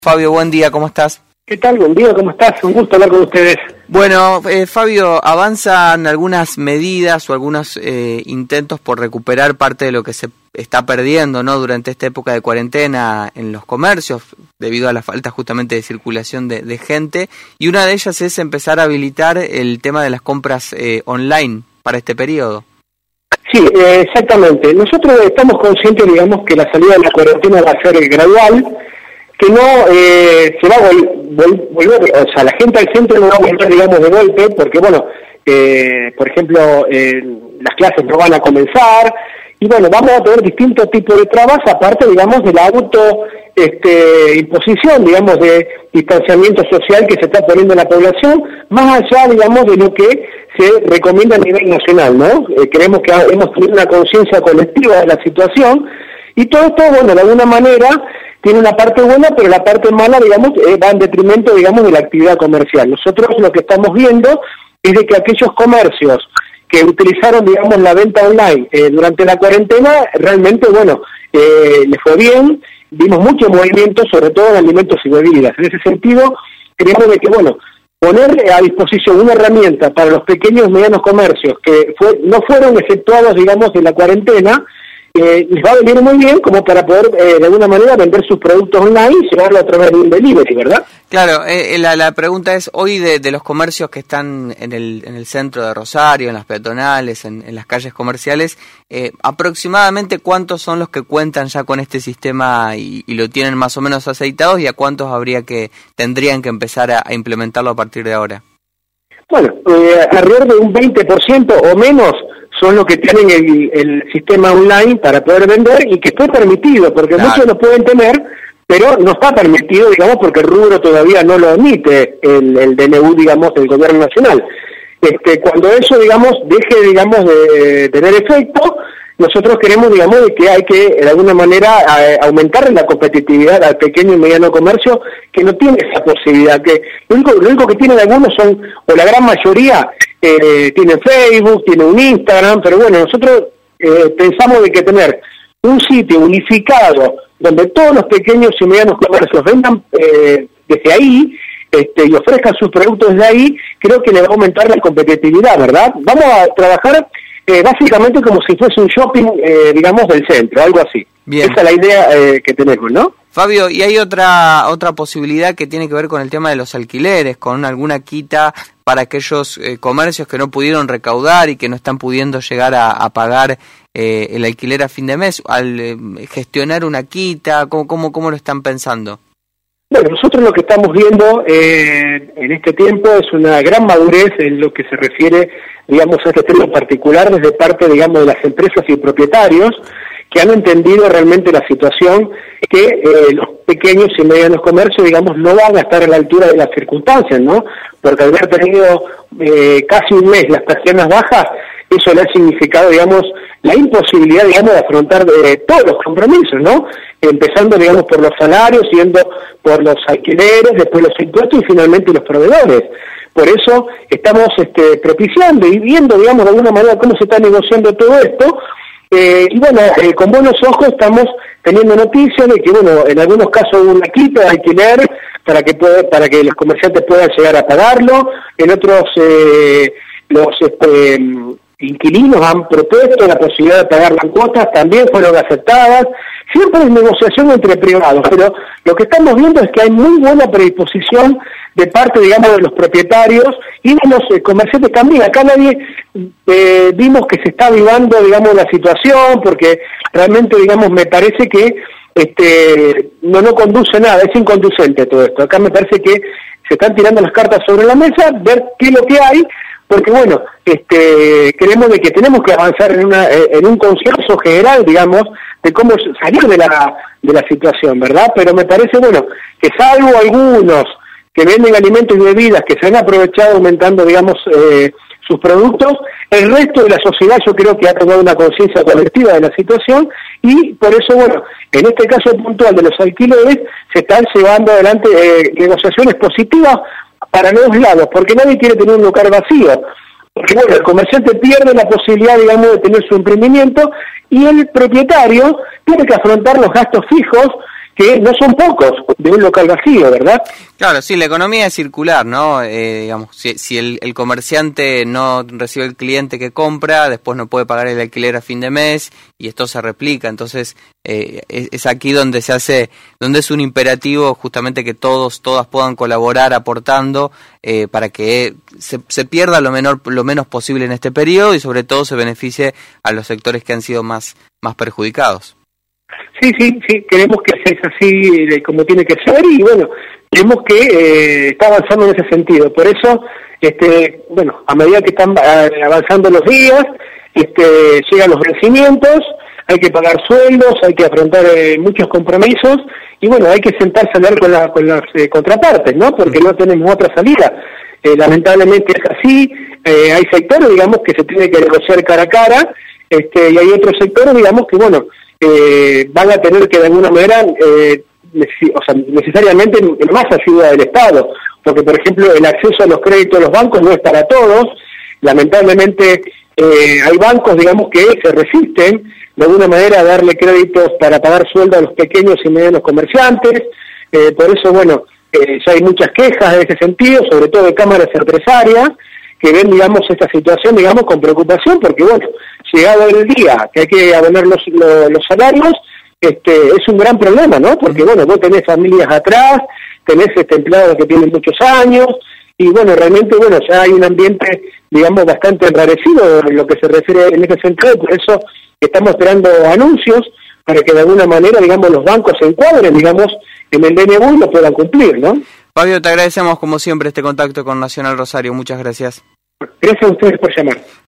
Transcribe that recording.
Fabio, buen día, ¿cómo estás? ¿Qué tal? Buen día, ¿cómo estás? Un gusto hablar con ustedes. Bueno, Fabio, avanzan algunas medidas o algunos intentos por recuperar parte de lo que se está perdiendo, ¿no?, durante esta época de cuarentena en los comercios, debido a la falta justamente de circulación de gente, y una de ellas es empezar a habilitar el tema de las compras online para este periodo. Sí, exactamente. Nosotros estamos conscientes, digamos, que la salida de la cuarentena va a ser gradual, que no se va a volver, o sea, la gente al centro no va a volver, digamos, de golpe, porque, bueno, por ejemplo, las clases no van a comenzar, y bueno, vamos a tener distintos tipos de trabas, aparte, digamos, de la imposición, digamos, de distanciamiento social que se está poniendo en la población, más allá, digamos, de lo que se recomienda a nivel nacional, ¿no? Creemos que hemos tenido una conciencia colectiva de la situación, y todo esto, bueno, de alguna manera tiene una parte buena, pero la parte mala, digamos, va en detrimento, digamos, de la actividad comercial. Nosotros lo que estamos viendo es de que aquellos comercios que utilizaron, digamos, la venta online durante la cuarentena, realmente, bueno, les fue bien, vimos mucho movimiento, sobre todo en alimentos y bebidas. En ese sentido, creemos de que, bueno, poner a disposición una herramienta para los pequeños y medianos comercios que no fueron efectuados, digamos, de la cuarentena, les va a venir muy bien como para poder de alguna manera vender sus productos online y llevarlo a través de un delivery, ¿verdad? Claro, la pregunta es, hoy de los comercios que están en el centro de Rosario, en las peatonales, en las calles comerciales, aproximadamente cuántos son los que cuentan ya con este sistema y lo tienen más o menos aceitados, y a cuántos tendrían que empezar a implementarlo a partir de ahora. Bueno, alrededor de un 20% o menos son los que tienen el sistema online para poder vender y que esté permitido, porque claro, muchos lo pueden tener, pero no está permitido, digamos, porque el rubro todavía no lo admite el DNU, digamos, del gobierno nacional. Cuando eso, digamos, deje, digamos, de tener efecto, nosotros queremos, digamos, de que hay que, de alguna manera, aumentar la competitividad al pequeño y mediano comercio que no tiene esa posibilidad, que lo único que tienen algunos son, o la gran mayoría, tienen Facebook, tienen un Instagram, pero bueno, nosotros pensamos de que tener un sitio unificado donde todos los pequeños y medianos comercios vendan desde ahí y ofrezcan sus productos desde ahí, creo que le va a aumentar la competitividad, ¿verdad? Vamos a trabajar básicamente como si fuese un shopping, digamos, del centro, algo así. Bien. Esa es la idea que tenemos, ¿no? Fabio, y hay otra posibilidad que tiene que ver con el tema de los alquileres, con alguna quita para aquellos comercios que no pudieron recaudar y que no están pudiendo llegar a pagar el alquiler a fin de mes, al gestionar una quita, ¿cómo lo están pensando? Bueno, nosotros lo que estamos viendo en este tiempo es una gran madurez en lo que se refiere, digamos, a este tema particular desde parte, digamos, de las empresas y propietarios que han entendido realmente la situación, que los pequeños y medianos comercios, digamos, no van a estar a la altura de las circunstancias, ¿no? Porque al haber tenido casi un mes las persianas bajas, eso le ha significado, digamos, la imposibilidad, digamos, de afrontar todos los compromisos, ¿no? Empezando, digamos, por los salarios, siguiendo por los alquileres, después los impuestos y finalmente los proveedores. Por eso estamos propiciando y viendo, digamos, de alguna manera cómo se está negociando todo esto. Y bueno, con buenos ojos estamos teniendo noticias de que, bueno, en algunos casos hubo una quita de alquiler para que los comerciantes puedan llegar a pagarlo. En otros, los inquilinos han propuesto la posibilidad de pagar las cuotas, también fueron aceptadas. Siempre es negociación entre privados, pero lo que estamos viendo es que hay muy buena predisposición de parte, digamos, de los propietarios y de los comerciantes también. Acá nadie vimos que se está avivando, digamos, la situación, porque realmente, digamos, me parece que no conduce nada, es inconducente todo esto. Acá me parece que se están tirando las cartas sobre la mesa, ver qué es lo que hay, porque bueno, creemos de que tenemos que avanzar en un consenso general, digamos, de cómo salir de la situación, ¿verdad? Pero me parece, bueno, que salvo algunos que venden alimentos y bebidas que se han aprovechado aumentando, digamos, sus productos, el resto de la sociedad yo creo que ha tomado una conciencia colectiva de la situación y por eso, bueno, en este caso puntual de los alquileres se están llevando adelante negociaciones positivas para los lados, porque nadie quiere tener un local vacío. Porque bueno, el comerciante pierde la posibilidad, digamos, de tener su emprendimiento y el propietario tiene que afrontar los gastos fijos que no son pocos de un local vacío, ¿verdad? Claro, sí, la economía es circular, ¿no? Digamos, si el comerciante no recibe el cliente que compra, después no puede pagar el alquiler a fin de mes y esto se replica. Entonces, es aquí donde donde es un imperativo justamente que todas puedan colaborar aportando para que se pierda lo menos posible en este periodo y sobre todo se beneficie a los sectores que han sido más perjudicados. Sí, queremos que sea así como tiene que ser y bueno, creemos que está avanzando en ese sentido. Por eso, bueno, a medida que están avanzando los días, llegan los vencimientos, hay que pagar sueldos, hay que afrontar muchos compromisos y bueno, hay que sentarse a hablar con las contrapartes, ¿no? Porque no tenemos otra salida. Lamentablemente es así, hay sectores, digamos, que se tiene que negociar cara a cara, y hay otros sectores, digamos, que bueno, van a tener que de alguna manera, necesariamente más ayuda del Estado, porque por ejemplo el acceso a los créditos de los bancos no es para todos, lamentablemente hay bancos, digamos, que se resisten de alguna manera a darle créditos para pagar sueldo a los pequeños y medianos comerciantes, por eso bueno, ya hay muchas quejas en ese sentido, sobre todo de cámaras empresarias, que ven, digamos, esta situación, digamos, con preocupación, porque bueno, llegado el día que hay que abonar los salarios, es un gran problema, ¿no? Porque bueno, vos tenés familias atrás, tenés empleados que tienen muchos años, y bueno, realmente, bueno, ya hay un ambiente, digamos, bastante enrarecido en lo que se refiere en ese sentido, por eso estamos esperando anuncios para que de alguna manera, digamos, los bancos se encuadren, digamos, en el DNU y lo puedan cumplir, ¿no? Fabio, te agradecemos como siempre este contacto con Nacional Rosario. Muchas gracias. Gracias a ustedes por llamar.